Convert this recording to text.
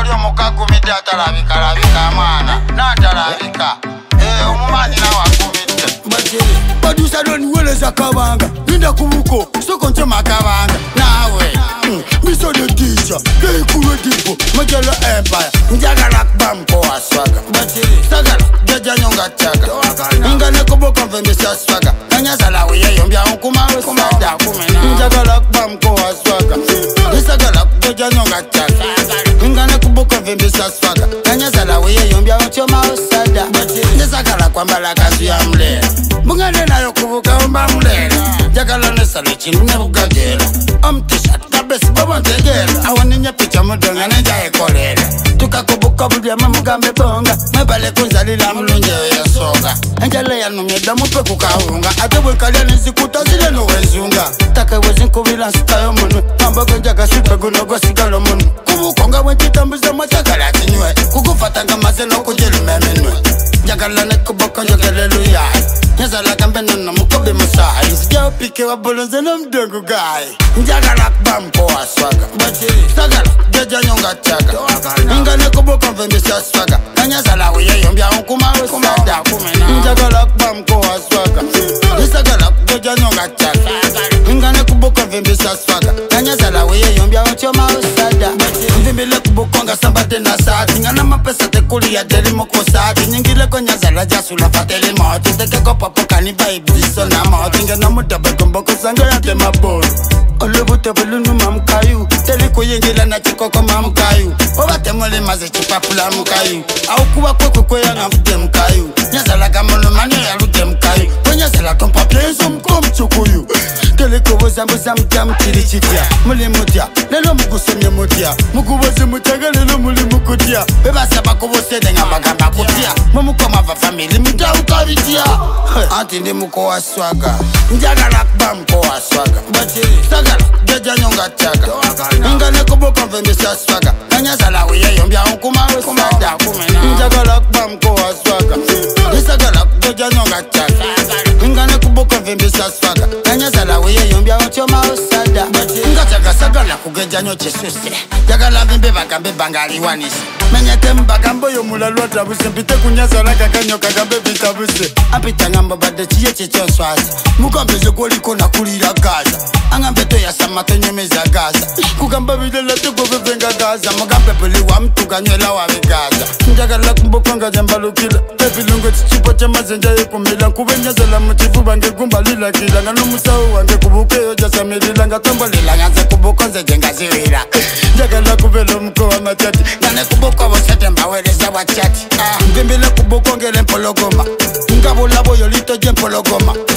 oli omukagu midde atalabika mwana natalabika omumanyi nawe akumidde badusa doniweleza kabanga linda kubuko soko ntema kabanga nawe miso de teacher keikulu tipo majalo empire njagala kubamko waswaga sagala jajanyonga chaga ingane kuboka mvembesa swaga kanyazala weyeyombya onkumawe sada kumena njagala kubamko waswaga sagala jajanyonga chaga ingane kuboka mvembesa swaga kanyazala weyeyombya onchomawe sada njagala kwambala kazi ya mlera mungane nayo kubuka omba mlera jagala nesale chinu nebugagera omtishat kabesi baba ntegera awaninya picha mudonga nenja ekolera tukakubuka bulya mamugambe bonga mebale kunzalila mulunje yasoga enjala yanumye damupe kukahunga ate bwekalya nizikuta zile nowenzunga take wezinkubila nsikayo munwe mambago njaga sipegunogo sigalo munwe kubukonga wenchitambuza mwachagala chinywe kukufatanga maze nokujelumeminwe jagala nekuboko njogeleluya nyazala kambeno nomukobe musayi nsija upike wabulunze nomdengu gayi njagala kubamko waswaga sagala jajanyonga chaga ingane kuboka mvembesa swaga kanyazala weyeyombya onkumawe sada kumena njagala kubamko waswaga sagala jajanyonga chaga ingane kuboka mvembesa swaga kanyazala weyeyombya onchomawe sada mvimbile kubokonga sambate na sati ngana mapesa tekuli ya delimo kosati nyingile konyazala jasula fatele moti tekeko papa kaniba ibiso na moti ngana mutabe kumboko sanga ya temaboro olubute bulundu mamkayu teliko yengila na chikoko mamkayu obatemole maze chipapula mkayu au kuba kwekwe yanga mfute mkayu nyazala kamolo mani ya lute mkayu konyazala kompa plenso mkomchukuyu teliko bozambuza mtiri chifya muli mutia lelo mugusomye mutia mukubozi mutaga lelo muli mukutia bebasaba kubosede nga bagamba kutia mumukoma va family muta ukabitia anti ndi muko waswaga njagala kubamko waswaga sagala jajanyonga chaga ingane kuboka mvembesa swaga kanyazala weyeyombya onkumawe sada kumena njagala kubamko waswaga sagala jajanyonga chaga ingane kuboka mvembesa swaga kanyazala weyeyombya onchomawe sada ngachaga sagala kugejanyo chesuse jagala vimbe bagambe bangaliwanisi menyete mbagambo yomulalwa tabuse mpite kunyazala kakanyo kagambe vitabuse apita ngamba bade chiye chichonswazi mukambeze koliko nakulira gaza angambeto ya samato nyemeza gaza kugamba bilela tugovevenga gaza mugambe peliwa mtukanywela wawe gaza njagala kumbokanga jambalukila evilungo chichipo chamazenja yekumila kuvenyazela mutifuba ngegumbalila kila ngano musawo wange kubukeyo jasamirila ngatombolela nganze kubukonze jengaziwira njagala kuvelo mko wa matati ngane kuboko bosete mbaweleza wachati mvimbile kubukongele mpologoma ngabulabo yolito je mpologoma